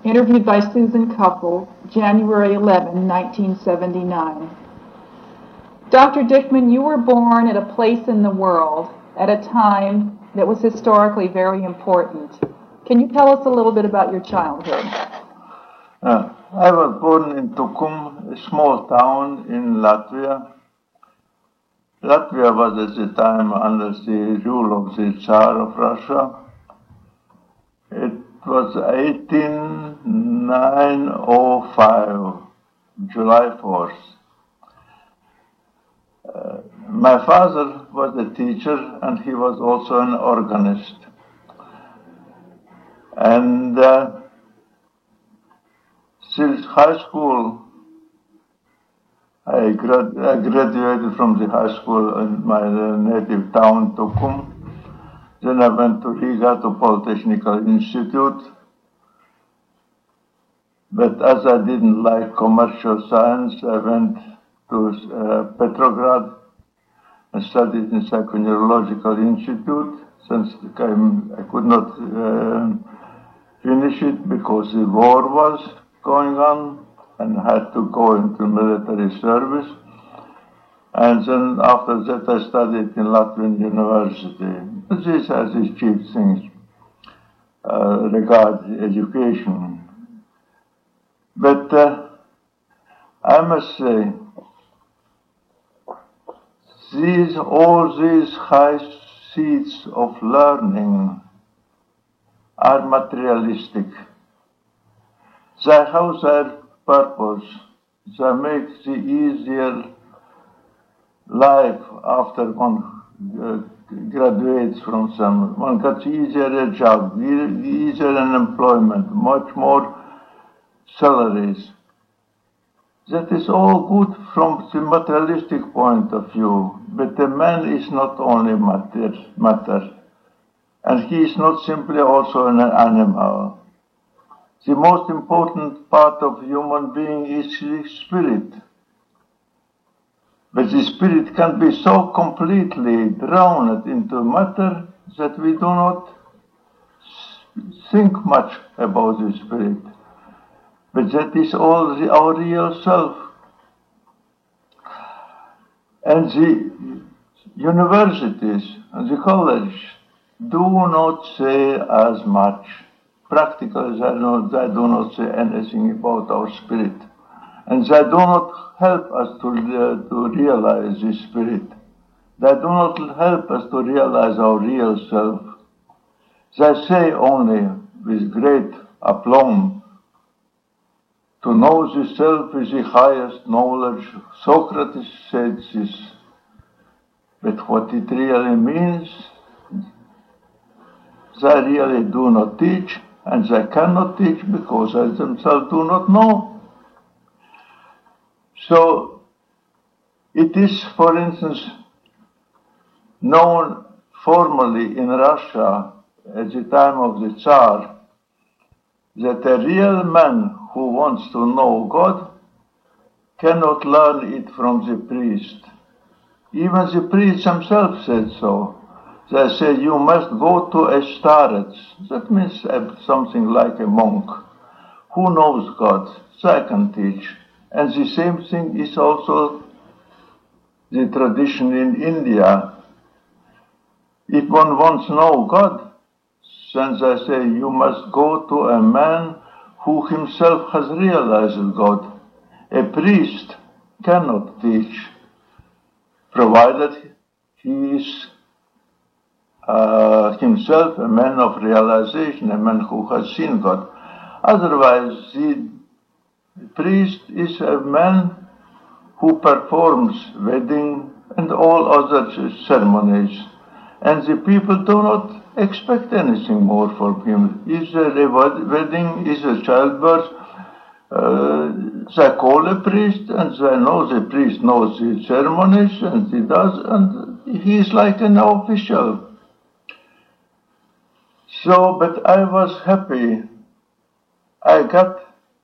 interviewed by Susan Couple, January 11, 1979. Dr. Dickman, you were born at a place in the world at a time that was historically very important. Can you tell us a little bit about your childhood? I was born in Tukum, a small town in Latvia. Latvia was at the time under the rule of the Tsar of Russia. It was 1805, July 4th. My father was a teacher and he was also an organist. And since high school, I graduated from the high school in my native town, Tukum. Then I went to Riga to Polytechnical Institute. But as I didn't like commercial science, I went to Petrograd and studied in Psychoneurological Institute. Since I could not finish it because the war was going on and had to go into military service. And then after that I studied in Latvian University. These are the chief things regarding education. But I must say, all these high seats of learning are materialistic. They have their purpose. They make the easier life after one graduates from some. One gets easier a job, easier an employment, much more salaries. That is all good from the materialistic point of view, but the man is not only matter, and he is not simply also an animal. The most important part of human being is the spirit. But the spirit can be so completely drowned into matter that we do not think much about the spirit. But that is all our real self. And the universities and the college do not say as much. Practically, they do not say anything about our spirit. And they do not help us to realize the spirit. They do not help us to realize our real self. They say only with great aplomb, to know the self is the highest knowledge. Socrates said this. But what it really means, they really do not teach, and they cannot teach because they themselves do not know. So, it is, for instance, known formally in Russia at the time of the Tsar that a real man who wants to know God cannot learn it from the priest. Even the priest himself said so. They say you must go to a starets. That means something like a monk who knows God. They can teach. And the same thing is also the tradition in India. If one wants to know God, then they say you must go to a man who himself has realized God. A priest cannot teach, provided he is himself a man of realization, a man who has seen God. Otherwise, the priest is a man who performs wedding and all other ceremonies, and the people do not expect anything more from him. Is there a wedding, is a childbirth, they call a priest, and they know the priest knows the ceremonies, and he does, and he is like an official. So, but I was happy. I got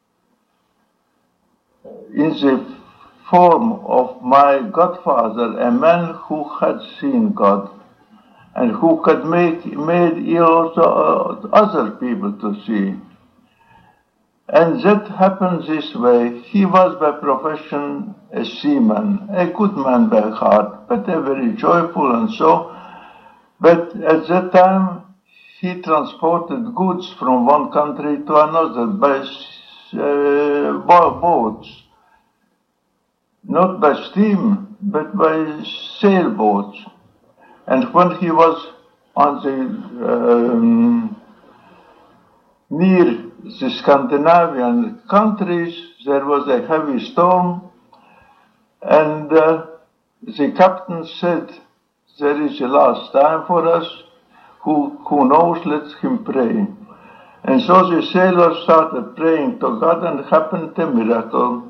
in the form of my godfather a man who had seen God and who could made also other people to see. And that happened this way. He was by profession a seaman, a good man by heart, but a very joyful and so. But at that time, he transported goods from one country to another by boats. Not by steam, but by sailboats. And when he was on the near the Scandinavian countries, there was a heavy storm, and the captain said, "There is the last time for us. Who knows? Let him pray." And so the sailors started praying to God, and happened a miracle.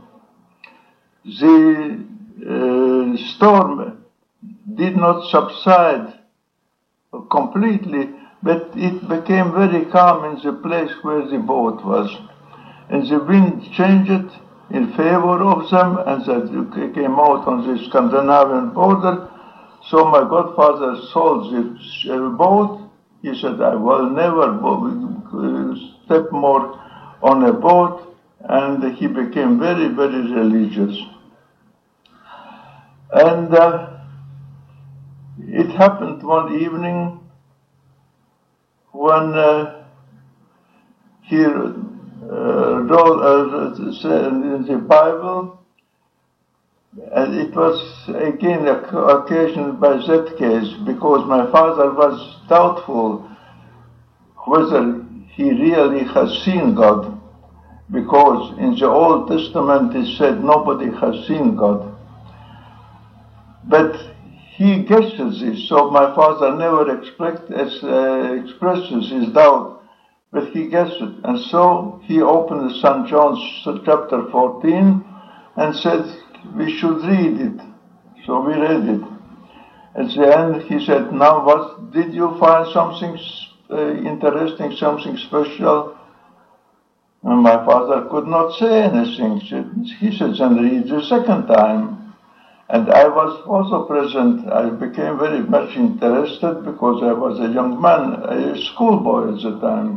The storm did not subside completely, but it became very calm in the place where the boat was. And the wind changed in favor of them, and they came out on the Scandinavian border. So my godfather sold the boat. He said, "I will never step more on a boat," and he became very, very religious. And it happened one evening when he wrote in the Bible, and it was again occasioned by that case, because my father was doubtful whether he really has seen God, because in the Old Testament it said nobody has seen God. But he guesses this, so my father never expresses his doubt, but he guessed it. And so he opened St. John's chapter 14 and said, "We should read it." So we read it. At the end he said, "Now what, did you find something interesting, something special?" And my father could not say anything. He said, "Then read the second time." And I was also present. I became very much interested because I was a young man, a schoolboy at the time.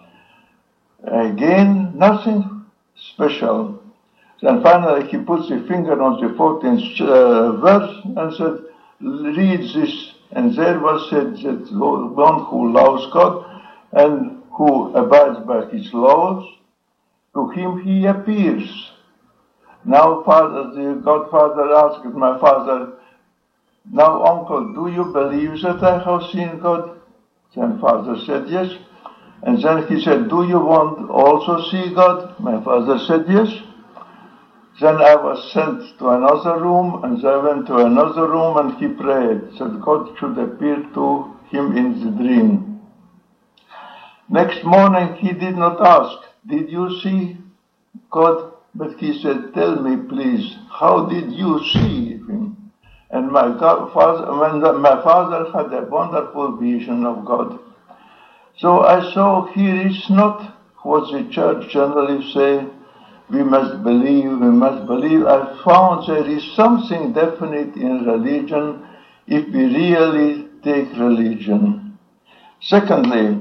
Again, nothing special. Then finally he put the finger on the 14th verse and said, "Read this." And there was said that one who loves God and who abides by his laws, to him he appears. Now, the godfather asked my father, "Now, uncle, do you believe that I have seen God?" Then father said, "Yes." And then he said, "Do you want also see God?" My father said, "Yes." Then I was sent to another room, and I went to another room, and he prayed that God should appear to him in the dream. Next morning he did not ask, "Did you see God?" But he said, "Tell me, please, how did you see him?" And my father had a wonderful vision of God. So I saw here is not what the church generally say, we must believe, we must believe. I found there is something definite in religion if we really take religion. Secondly,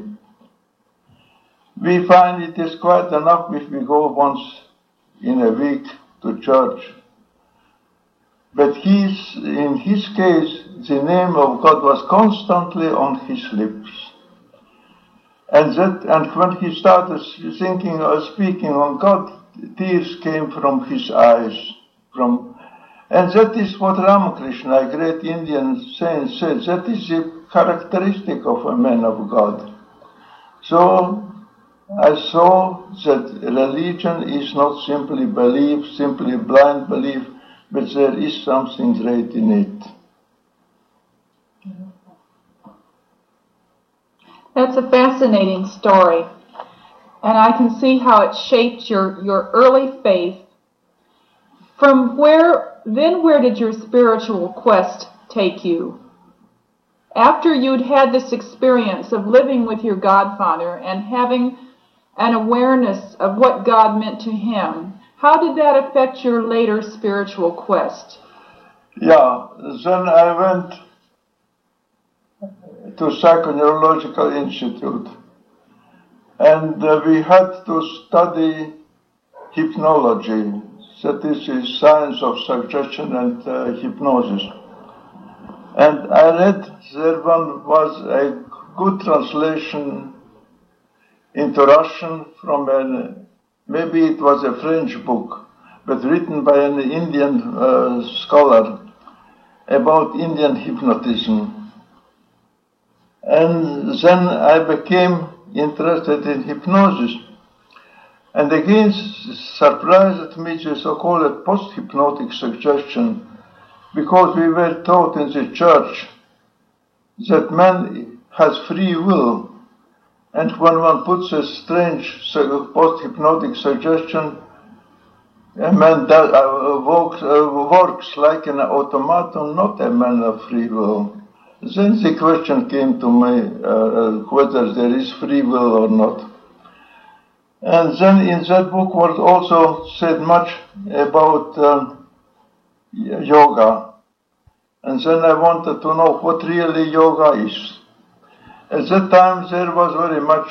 we find it is quite enough if we go once in a week to church. But in his case, the name of God was constantly on his lips. And when he started thinking or speaking on God, tears came from his eyes. And that is what Ramakrishna, a great Indian saint, said. That is the characteristic of a man of God. So I saw that religion is not simply belief, simply blind belief, but there is something great in it. That's a fascinating story. And I can see how it shaped your early faith. From where did your spiritual quest take you? After you'd had this experience of living with your godfather and having an awareness of what God meant to him, how did that affect your later spiritual quest? Yeah, then I went to Psychoneurological Institute, and we had to study hypnology, that is the science of suggestion and hypnosis. And I read there was a good translation into Russian from maybe it was a French book, but written by an Indian scholar about Indian hypnotism. And then I became interested in hypnosis. And again, surprised me the so-called post-hypnotic suggestion, because we were taught in the church that man has free will. And when one puts a strange post-hypnotic suggestion, a man works like an automaton, not a man of free will. Then the question came to me whether there is free will or not. And then in that book was also said much about yoga. And then I wanted to know what really yoga is. At that time there was very much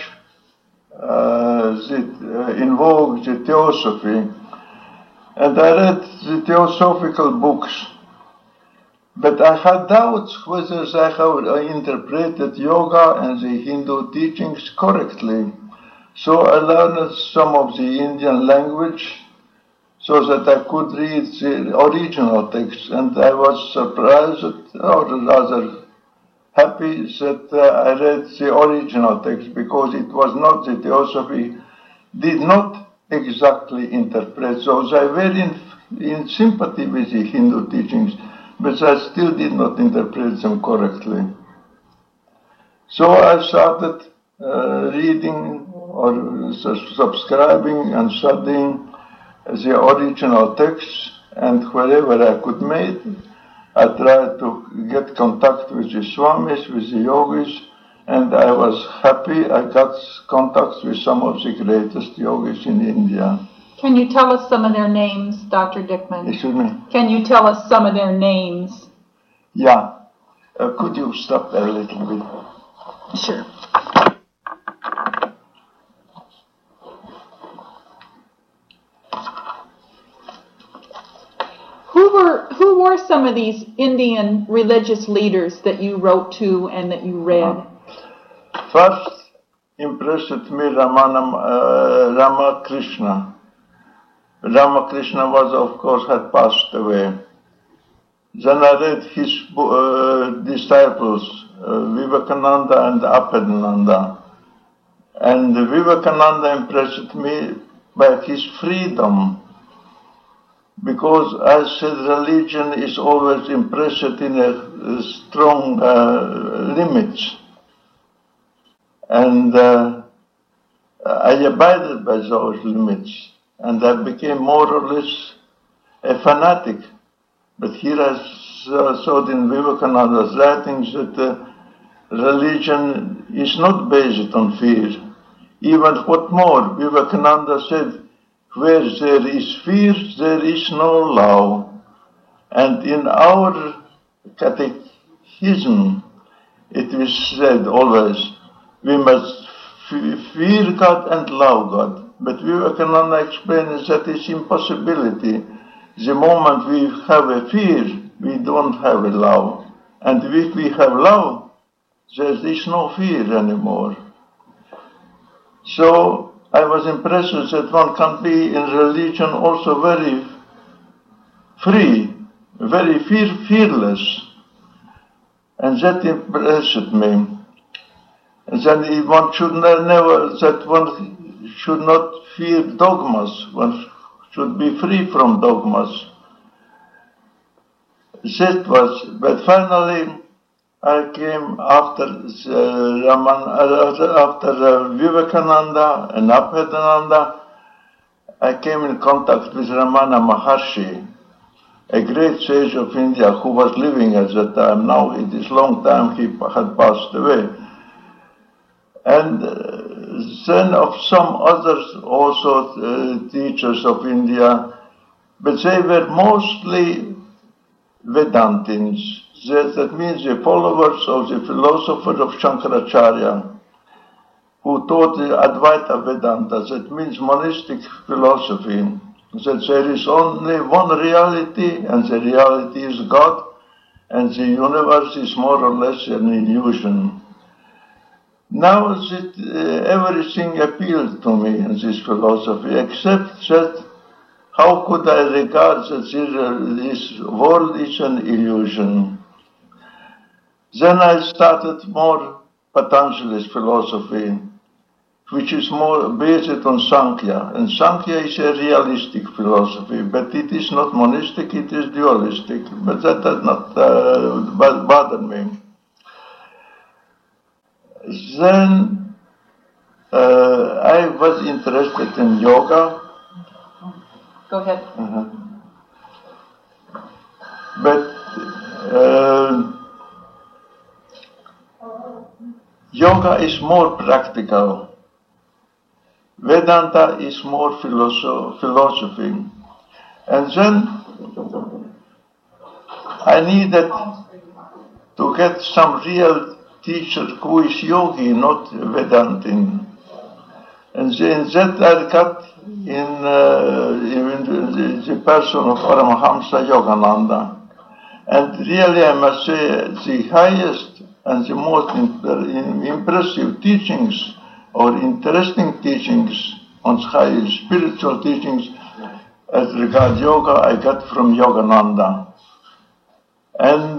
in vogue the theosophy. And I read the theosophical books. But I had doubts whether I have interpreted yoga and the Hindu teachings correctly. So I learned some of the Indian language so that I could read the original text. And I was surprised, or rather happy, that I read the original text, because it was not the theosophy, did not exactly interpret. So they were in sympathy with the Hindu teachings, but I still did not interpret them correctly. So I started reading or subscribing and studying the original texts, and wherever I could make, I tried to get contact with the swamis, with the yogis, and I was happy I got contacts with some of the greatest yogis in India. Can you tell us some of their names, Dr. Dickman? Excuse me? Can you tell us some of their names? Yeah. Could you stop there a little bit? Sure. Who were some of these Indian religious leaders that you wrote to and that you read? First impressed me Ramakrishna. Ramakrishna was, of course, had passed away. Then I read his disciples, Vivekananda and Abhedananda. And Vivekananda impressed me by his freedom, because I said religion is always impressed in a strong limits. And I abided by those limits, and I became more or less a fanatic. But here I saw in Vivekananda's writings that religion is not based on fear. Even what more, Vivekananda said, where there is fear, there is no love. And in our catechism, it is said always, we must fear God and love God. But Vivekananda explains that it's impossibility. The moment we have a fear, we don't have a love. And if we have love, there is no fear anymore. So I was impressed that one can be in religion also very free, very fearless. And that impressed me. And then one should one should not fear dogmas. One should be free from dogmas. That was, but finally I came after Vivekananda and Abhedananda. I came in contact with Ramana Maharshi, a great sage of India who was living at that time. Now it is long time he had passed away. And then of some others also teachers of India, but they were mostly Vedantins. That means the followers of the philosopher of Shankaracharya. who taught the Advaita Vedanta, that means monistic philosophy, that there is only one reality, and the reality is God, and the universe is more or less an illusion. Now that everything appealed to me in this philosophy, except that how could I regard that this world is an illusion? Then I started more Patanjali's philosophy, which is more based on Sankhya. And Sankhya is a realistic philosophy, but it is not monistic, it is dualistic. But that does not bother me. Then I was interested in yoga. Go ahead. But yoga is more practical. Vedanta is more philosophy. And then I needed to get some real teacher who is yogi, not Vedantin. And in that I got in the person of Paramahamsa Yogananda. And really I must say the highest and the most impressive teachings or interesting teachings on high spiritual teachings as regards yoga I got from Yogananda. And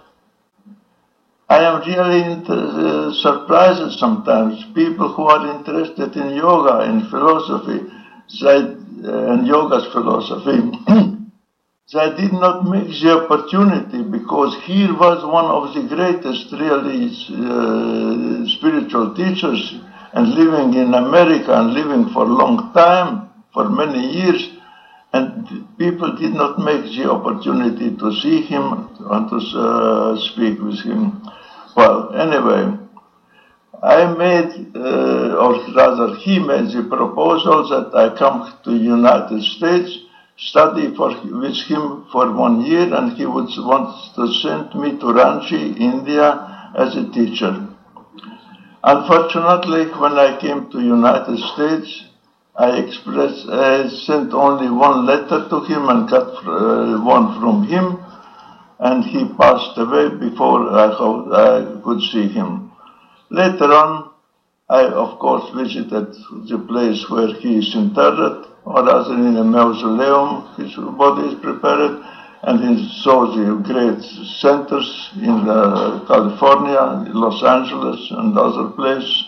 I am really surprised sometimes. People who are interested in yoga and philosophy, and yoga's philosophy, they did not make the opportunity, because here was one of the greatest really spiritual teachers, and living in America and living for a long time, for many years, and people did not make the opportunity to see him and to speak with him. Well, anyway, I made, or rather he made the proposal that I come to United States, study with him for 1 year, and he would want to send me to Ranchi, India, as a teacher. Unfortunately, when I came to United States, I sent only one letter to him and got one from him, and he passed away before I could see him. Later on, I of course visited the place where he is interred, or rather in a mausoleum, his body is prepared, and saw the great centers in California, Los Angeles, and other places.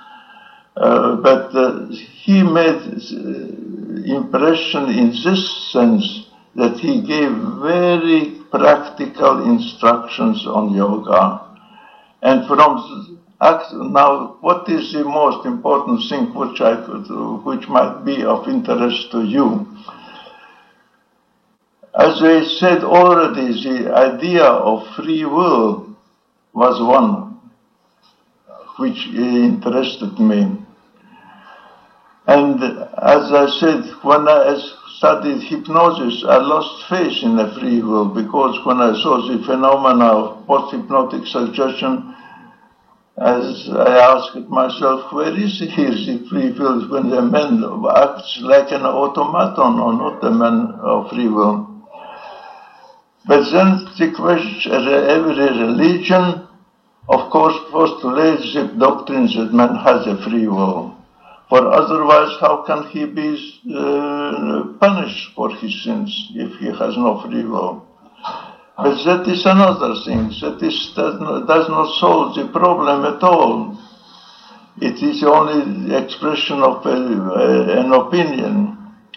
But he made impression in this sense that he gave very practical instructions on yoga. And from now, what is the most important thing which might be of interest to you? As I said already, the idea of free will was one which interested me. And as I said, when I studied hypnosis, I lost faith in the free will, because when I saw the phenomena of post-hypnotic suggestion, as I asked myself, where is here the free will when the man acts like an automaton or not a man of free will? But then the question, every religion, of course, postulates the doctrine that man has a free will. For otherwise, how can he be punished for his sins if he has no free will? But that is another thing. That does not solve the problem at all. It is only the expression of an opinion.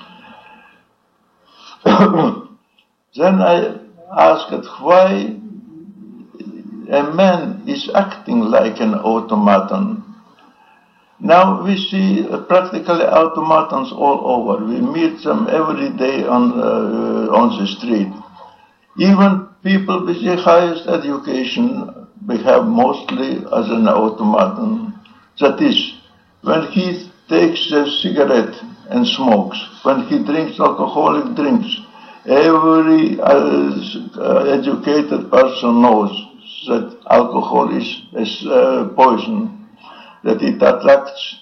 Then I asked why a man is acting like an automaton. Now we see practically automatons all over. We meet them every day on the street. Even people with the highest education behave mostly as an automaton. That is, when he takes a cigarette and smokes, when he drinks alcoholic drinks, every educated person knows that alcohol is poison. that it attacks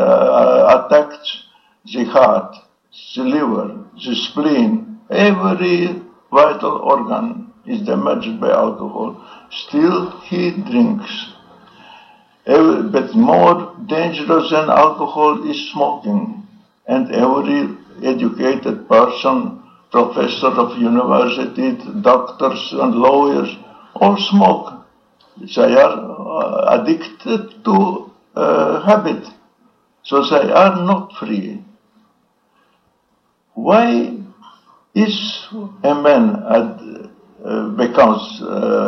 the heart, the liver, the spleen, every vital organ is damaged by alcohol. Still he drinks. But more dangerous than alcohol is smoking. And every educated person, professor of university, doctors and lawyers, all smoke. They are addicted to habit. So they are not free. Why is a man becomes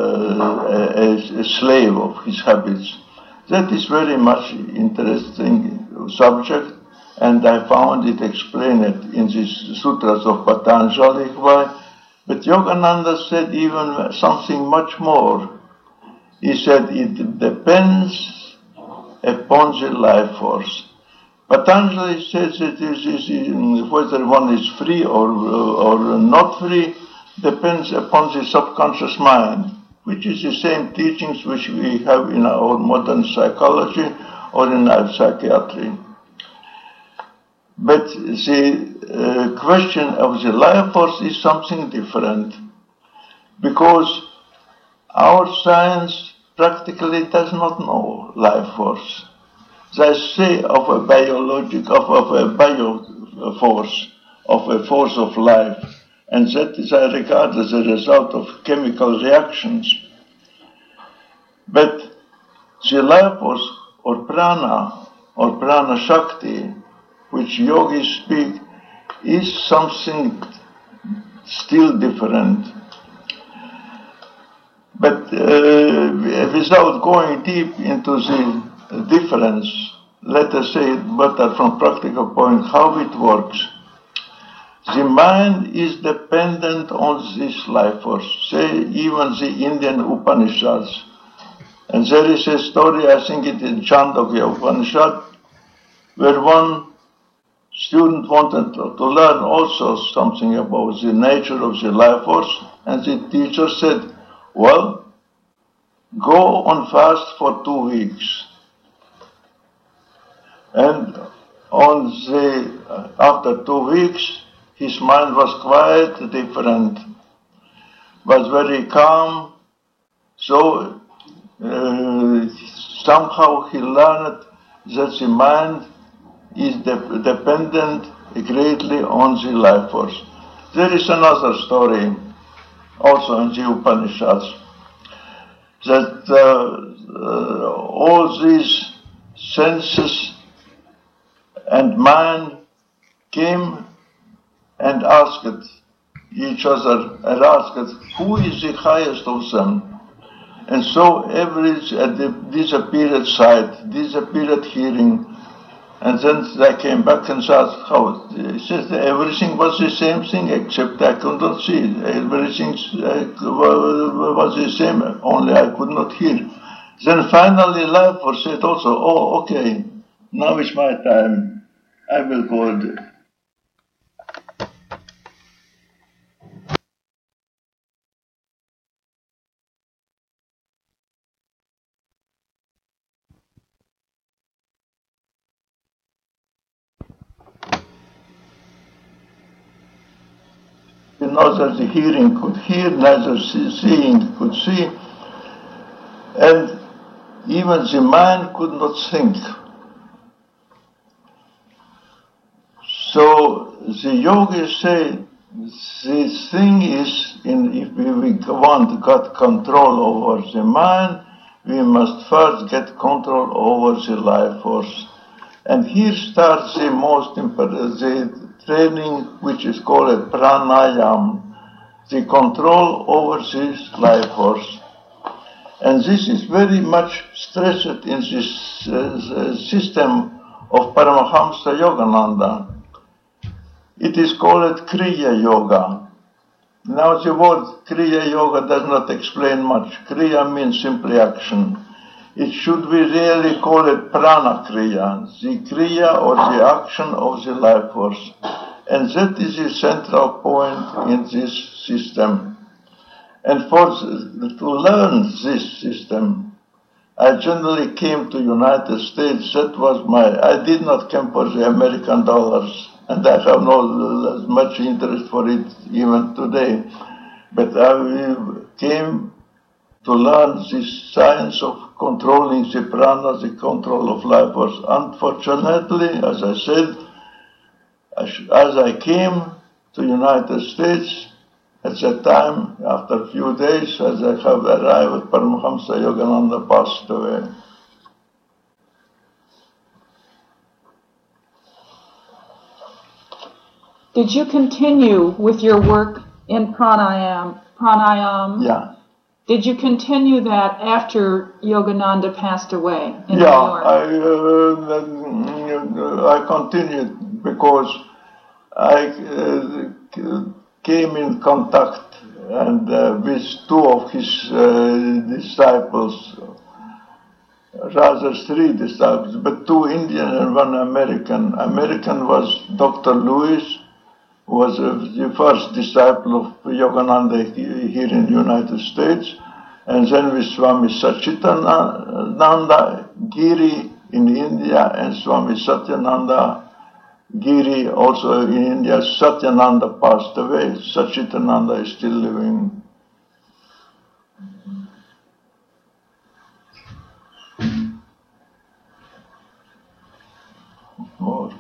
a slave of his habits? That is very much interesting subject, and I found it explained in these sutras of Patanjali. Why? But Yogananda said even something much more. He said it depends upon the life force. Patanjali says that whether one is free or not free depends upon the subconscious mind, which is the same teachings which we have in our modern psychology or in our psychiatry. But the question of the life force is something different, because our science practically does not know life force. They say of a biologic, of a bio force, of a force of life, and that is I regard as a result of chemical reactions. But the life force, or prana shakti, which yogis speak, is something still different. But without going deep into the difference, let us say it better from practical point, how it works. The mind is dependent on this life force, say even the Indian Upanishads. And there is a story, I think it is Chandogya Upanishad, where one student wanted to learn also something about the nature of the life force, and the teacher said, well, go on fast for 2 weeks. And after 2 weeks, his mind was quite different, was very calm. So somehow he learned that the mind is dependent greatly on the life force. There is another story, also in the Upanishads, that all these senses and mind came and asked each other, and asked, who is the highest of them? And so every disappeared sight, disappeared hearing, and then they came back and asked how. He said everything was the same thing except I could not see. Everything was the same, only I could not hear. Then finally life force said also, oh, okay, now is my time. I will go. Neither the hearing could hear, neither seeing could see, and even the mind could not think. So the yogis say this thing is, if we want to get control over the mind, we must first get control over the life force. And here starts the most important, the training which is called pranayam, the control over this life force. And this is very much stressed in this system of Paramahamsa Yogananda. It is called Kriya Yoga. Now the word Kriya Yoga does not explain much. Kriya means simply action. It should be really called Prana Kriya, the Kriya or the action of the life force. And that is the central point in this system. And to learn this system, I generally came to United States. That was I did not come for the American dollars, and I have not as much interest for it even today. But I came to learn this science of controlling the prana, the control of life force. Unfortunately, as I said, as I came to United States, at that time, after a few days, as I have arrived, Paramahamsa Yogananda passed away. Did you continue with your work in pranayam? Yeah. Did you continue that after Yogananda passed away in New York? I continued because I came in contact with two of his disciples, rather three disciples, but two Indian and one American. American was Dr. Lewis, who was the first disciple of Yogananda here in the United States, and then with Swami Satchidananda Giri in India and Swami Satyananda Giri also in India. Satyananda passed away. Satchidananda is still living. More.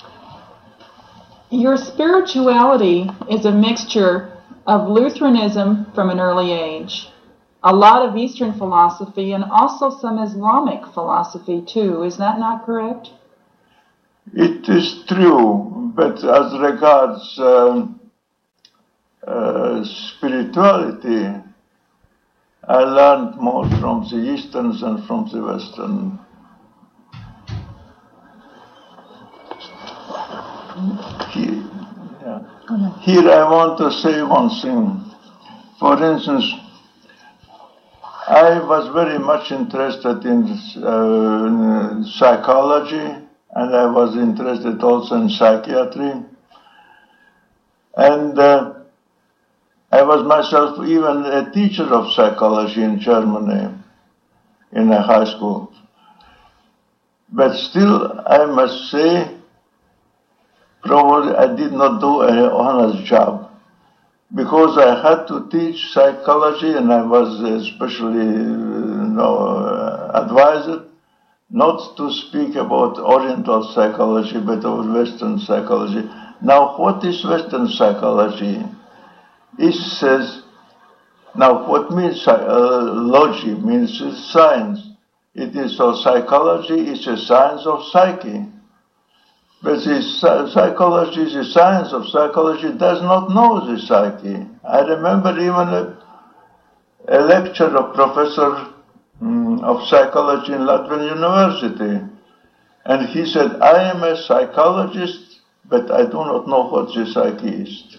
Your spirituality is a mixture of Lutheranism from an early age, a lot of Eastern philosophy, and also some Islamic philosophy too. Is that not correct? It is true, but as regards spirituality, I learned more from the Eastern than from the Western. Here I want to say one thing. For instance, I was very much interested in psychology, and I was interested also in psychiatry. And I was myself even a teacher of psychology in Germany, in a high school. But still, I must say, probably I did not do an honest job, because I had to teach psychology, and I was especially advised not to speak about Oriental psychology, but about Western psychology. Now, what is Western psychology? It says, now what means logy means science. It is so psychology is a science of psyche. But the psychology, the science of psychology does not know the psyche. I remember even a lecture of professor of psychology in Latvian University. And he said, I am a psychologist, but I do not know what the psyche is.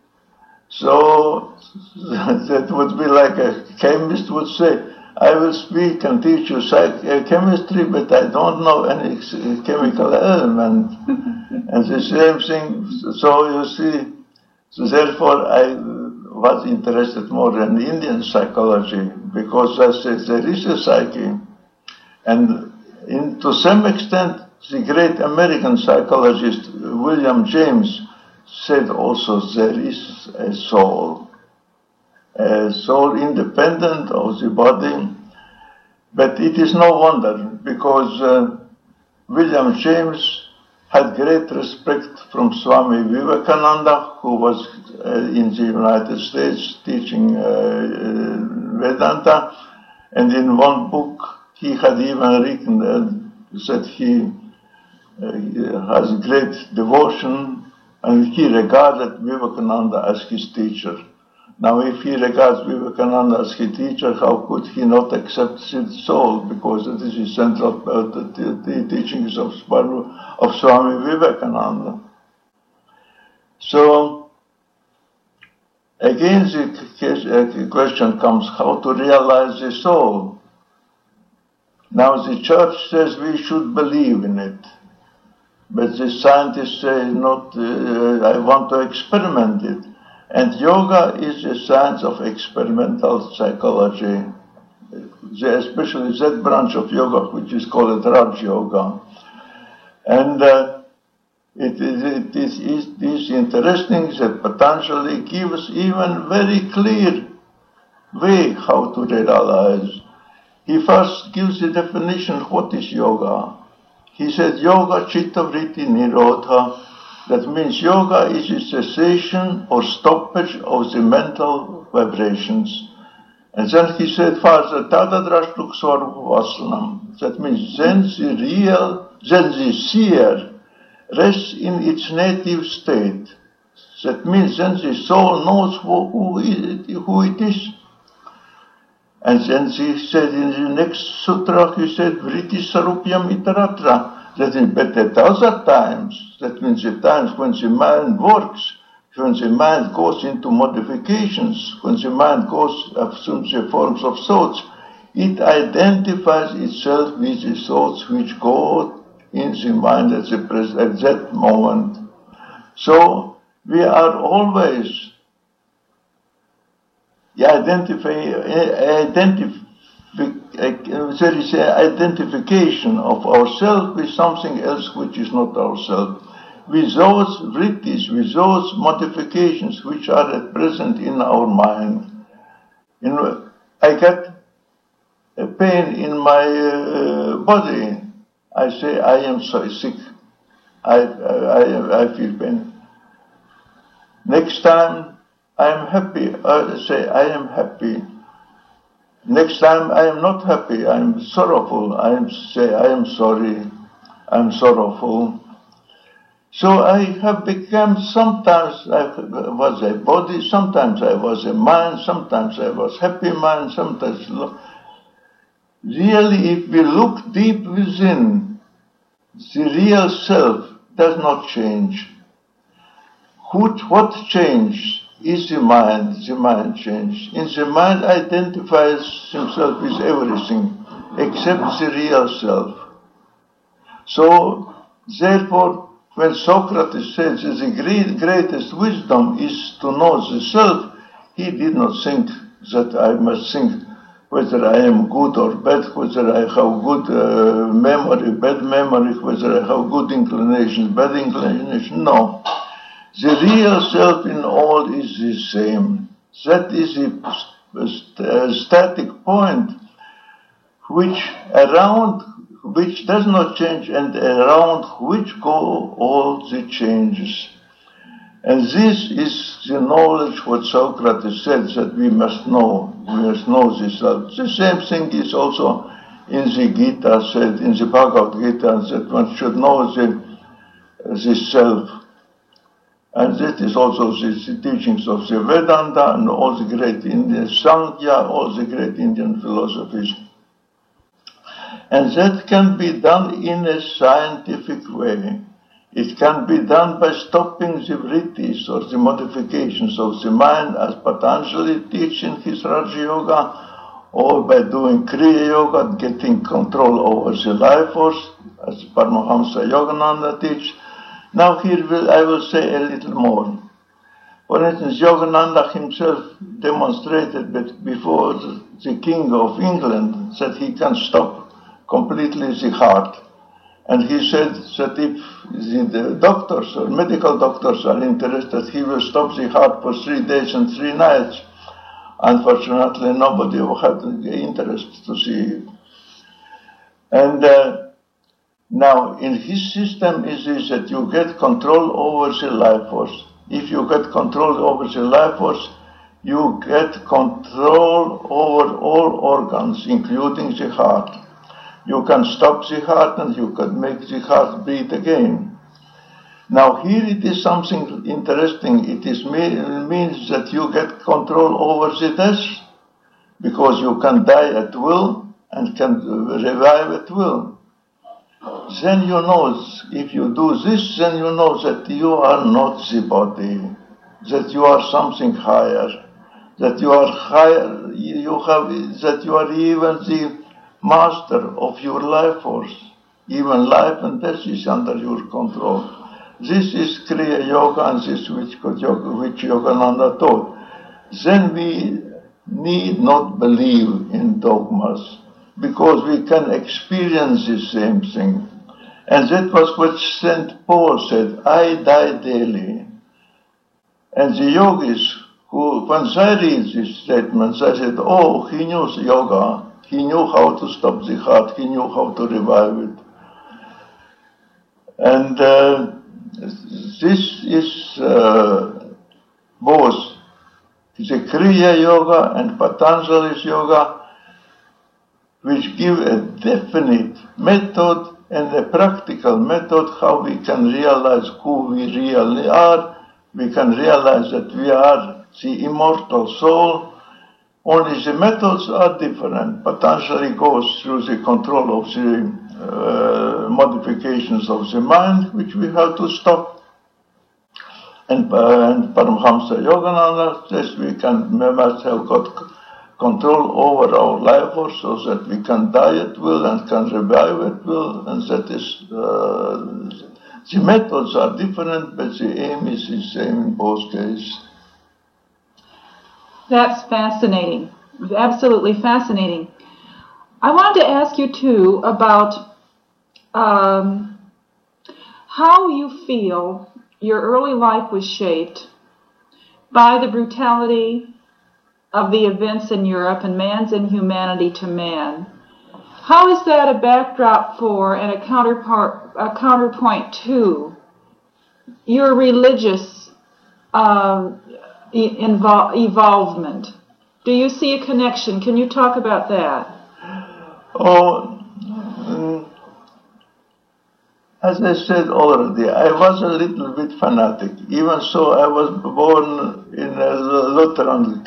So that would be like a chemist would say, I will speak and teach you chemistry, but I don't know any chemical element. And the same thing, so you see, so therefore I was interested more in Indian psychology, because I said there is a psyche. And to some extent, the great American psychologist William James said also there is a soul independent of the body. But it is no wonder, because William James had great respect from Swami Vivekananda, who was in the United States teaching Vedanta, and in one book he had even written that he has great devotion, and he regarded Vivekananda as his teacher. Now, if he regards Vivekananda as his teacher, how could he not accept his soul? Because it is the central the teachings of Swami Vivekananda. So, again, the question comes how to realize the soul. Now, the church says we should believe in it. But the scientists say not, I want to experiment it. And yoga is a science of experimental psychology. especially that branch of yoga which is called Raj Yoga. And it is interesting that Patanjali gives even very clear way how to realize. He first gives the definition, what is yoga? He said, yoga chitta vritti nirodha. That means yoga is a cessation or stoppage of the mental vibrations. And then he said further, tadadrashtuk svarvasanam. That means then the seer rests in its native state. That means then the soul knows who it is. And then he said in the next sutra, he said, vritti sarupyam itaratra. That means, but at other times, that means the times when the mind works, when the mind goes into modifications, when the mind assumes the forms of thoughts, it identifies itself with the thoughts which go in the mind at that moment. So we are always there is an identification of ourselves with something else which is not ourselves. With those vrittis, with those modifications which are at present in our mind. I get a pain in my body. I say, I am so sick. I feel pain. Next time, I am happy. I say, I am happy. Next time, I am not happy. I am sorrowful. I say, I am sorry. I am sorrowful. So I have become, sometimes I was a body, sometimes I was a mind, sometimes I was happy mind, sometimes... Really, if we look deep within, the real self does not change. What changed is the mind changed. In the mind identifies himself with everything except the real self. So, therefore, when Socrates says that the greatest wisdom is to know the self, he did not think that I must think whether I am good or bad, whether I have good memory, bad memory, whether I have good inclination, bad inclination. No. The real self in all is the same. That is the static point which does not change and around which go all the changes. And this is the knowledge what Socrates said that we must know. We must know this self. The same thing is also in the Gita said, in the Bhagavad Gita, that one should know the self. And that is also the teachings of the Vedanta and all the great Indian Sankhya, all the great Indian philosophies. And that can be done in a scientific way. It can be done by stopping the vrittis or the modifications of the mind, as Patanjali teaches in his Raja Yoga, or by doing Kriya Yoga, getting control over the life force, as Paramahamsa Yogananda teaches. Now here I will say a little more. For instance, Yogananda himself demonstrated before the King of England that he can stop completely the heart. And he said that if the doctors or medical doctors are interested, he will stop the heart for 3 days and 3 nights. Unfortunately, nobody had interest to see it. And now, in his system is this, that you get control over the life force. If you get control over the life force, you get control over all organs, including the heart. You can stop the heart and you can make the heart beat again. Now here it is something interesting. It means that you get control over the death, because you can die at will and can revive at will. Then you know, if you do this, then you know that you are not the body, that you are something higher, that you are higher, that you are even the master of your life force. Even life and death is under your control. This is Kriya Yoga, and this which Yogananda taught. Then we need not believe in dogmas. because we can experience the same thing. And that was what St. Paul said, I die daily. And the yogis, who, when they read this statement, they said, oh, he knew yoga, he knew how to stop the heart, he knew how to revive it. And this is both the Kriya Yoga and Patanjali's Yoga, which give a definite method and a practical method how we can realize who we really are. We can realize that we are the immortal soul. Only the methods are different. Patanjali goes through the control of the modifications of the mind, which we have to stop. And Paramhamsa Yogananda says we must have got control over our life force so that we can die at will and can revive at will, and that is, the methods are different, but the aim is the same in both cases. That's fascinating, absolutely fascinating. I wanted to ask you too about how you feel your early life was shaped by the brutality of the events in Europe and man's inhumanity to man. How is that a backdrop for and a counterpoint to your religious evolvement? Do you see a connection? Can you talk about that? As I said already, I was a little bit fanatic. Even so, I was born in a Lutheran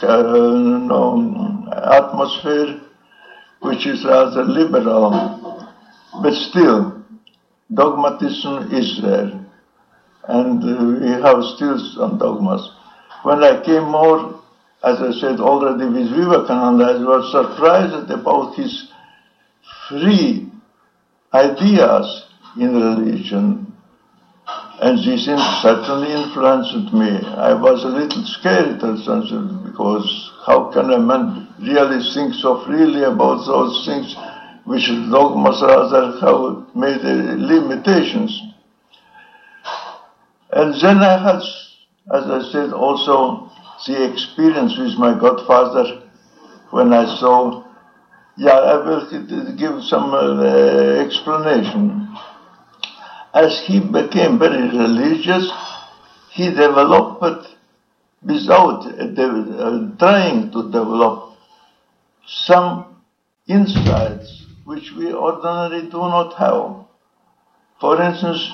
atmosphere, which is rather liberal, but still, dogmatism is there, and we have still some dogmas. When I came more, as I said already, with Vivekananda, I was surprised about his free ideas in religion, and this certainly influenced me. I was a little scared at something, because how can a man really think so freely about those things which dogmas rather have made limitations? And then I had, as I said, also the experience with my godfather when I saw, I will give some explanation. As he became very religious, he developed, without trying to develop, some insights which we ordinarily do not have. For instance,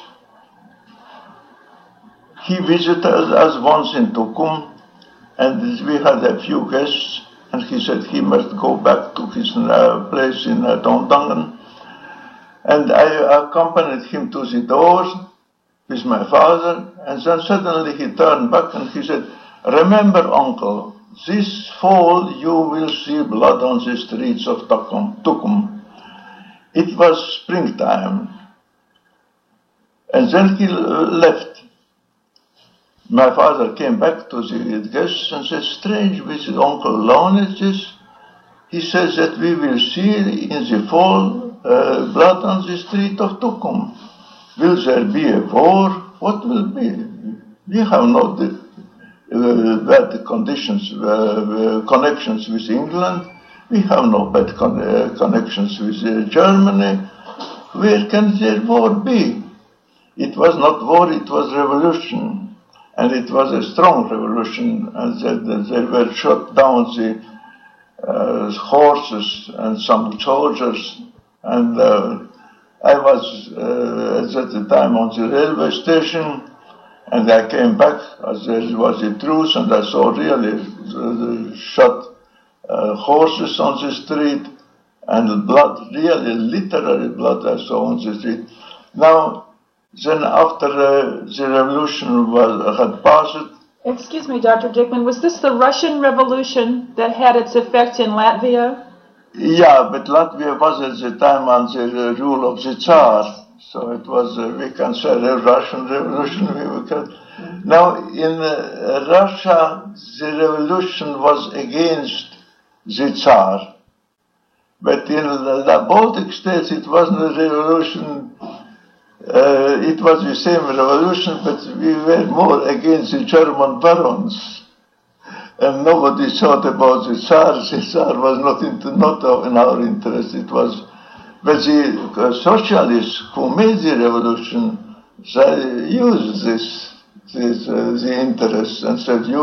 he visited us once in Tukkum, and we had a few guests, and he said he must go back to his place in Dondangen. And I accompanied him to the doors with my father, and then suddenly he turned back and he said, remember, uncle, this fall you will see blood on the streets of Tukkum. It was springtime. And then he left. My father came back to the guests and said, strange, with Uncle Leonidas. He says that we will see in the fall blood on the street of Tukkum. Will there be a war? What will be? We have no bad conditions, connections with England. We have no bad connections with Germany. Where can there war be? It was not war, it was revolution. And it was a strong revolution, and they were shot down the horses and some soldiers. And I was at the time on the railway station, and I came back as there was a truce, and I saw really shot horses on the street, and blood, really literary blood I saw on the street. Now, then after the revolution had passed. Excuse me, Dr. Dickman, was this the Russian Revolution that had its effect in Latvia? Yeah, but Latvia was at the time under the rule of the Tsar, so it was, we can say, the Russian Revolution. Now, in Russia, the revolution was against the Tsar, But in the Baltic states, it wasn't a revolution. It was the same revolution, but we were more against the German barons. And nobody thought about the Tsar. The Tsar was not in our interest. It was, but the socialists who made the revolution, they used the interest and said, you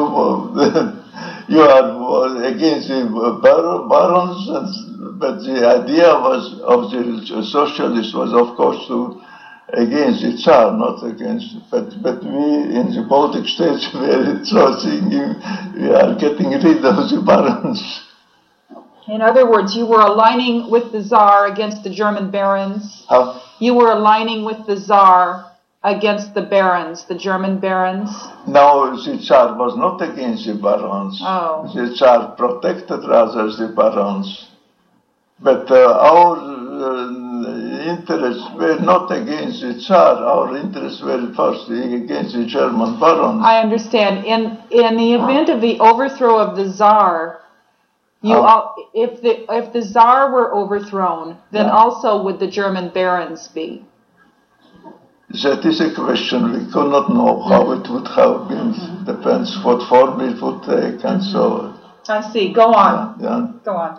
are against the barons, but the idea was of the socialists was, of course, to against the Tsar, not against, but we in the Baltic states were thinking we are getting rid of the barons. In other words, you were aligning with the Tsar against the German barons. How? You were aligning with the Tsar against the barons, the German barons. No, the Tsar was not against the barons. Oh. The Tsar protected rather the barons. But our interests were not against the Tsar. Our interests were first against the German barons. I understand. In the event of the overthrow of the Tsar, if the Tsar were overthrown, then also would the German barons be? That is a question. We could not know how it would have been. Depends what form it would take and so on. I see. Go on. Yeah. Go on.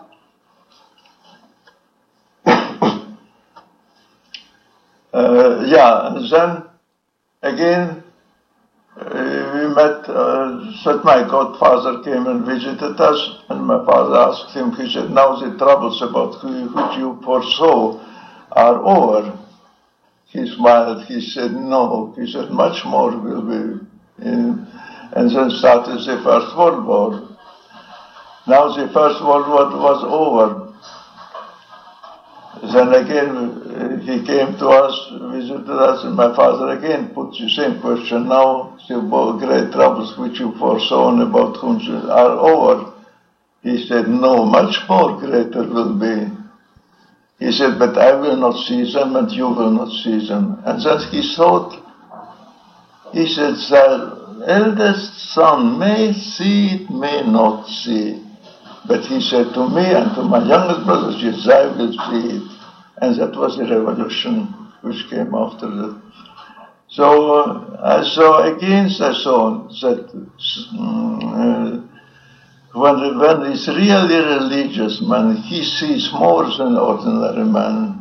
And then again we met, that my godfather came and visited us, and my father asked him, he said, now the troubles about which you foresaw are over. He smiled, he said, no, he said, much more will be in, and then started the First World War. Now the First World War was over. Then again he came to us, visited us, and my father again put the same question. Now the great troubles which you foresaw about whom are over. He said, no, much more greater will be. He said, but I will not see them and you will not see them. And then he thought, he said, the eldest son may see it, may not see it. But he said to me and to my youngest brothers, yes, I will see it. And that was the revolution which came after that. So I saw that when he's really religious man, he sees more than ordinary man.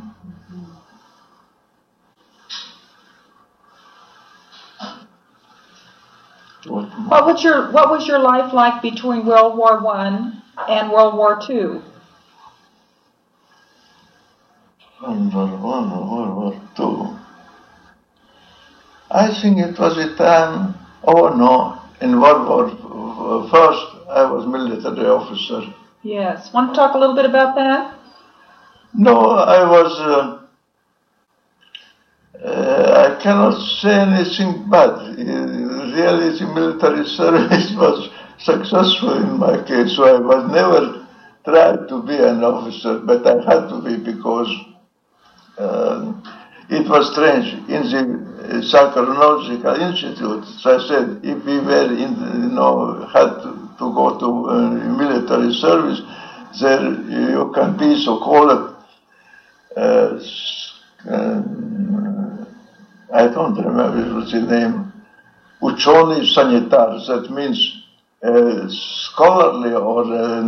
What was your life like between World War I and World War II? World War I or World War II. I think it was a time, in World War First I was military officer. Yes. Want to talk a little bit about that? No, I was, I cannot say anything bad. Really, the military service was successful in my case, so I was never tried to be an officer, but I had to be because it was strange. In the Psychological Institute, I said, if we were had to go to military service, there you can be so-called, I don't remember what's the name, Uchoni Sanitar, that means scholarly or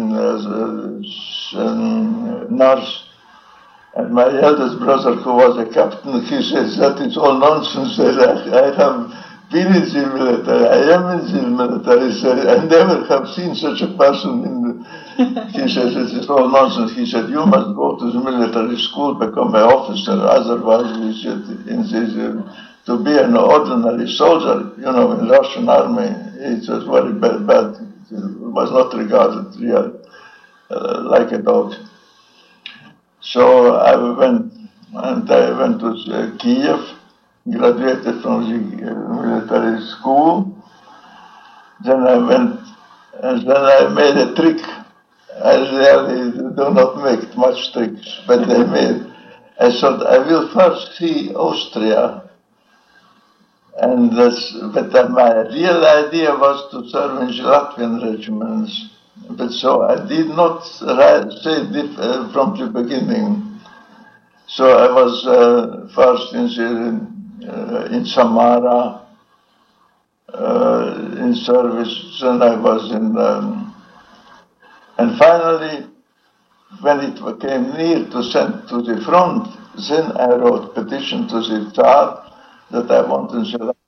nurse. And my eldest brother, who was a captain, he says that it's all nonsense. I have been in the military, I am in the military, I never have seen such a person. He says it is all nonsense. He said, you must go to the military school, become an officer, otherwise we said, to be an ordinary soldier, in Russian army, it was very bad. It was not regarded really like a dog. So I went to Kiev, graduated from the military school. Then I went, and then I made a trick. I really do not make much tricks, but I made. I thought I will first see Austria, but my real idea was to serve in the Latvian regiments. But so I did not say from the beginning. So I was first in Samara in service, then I was in, and finally, when it came near to send to the front, then I wrote petition to the Tsar that I wanted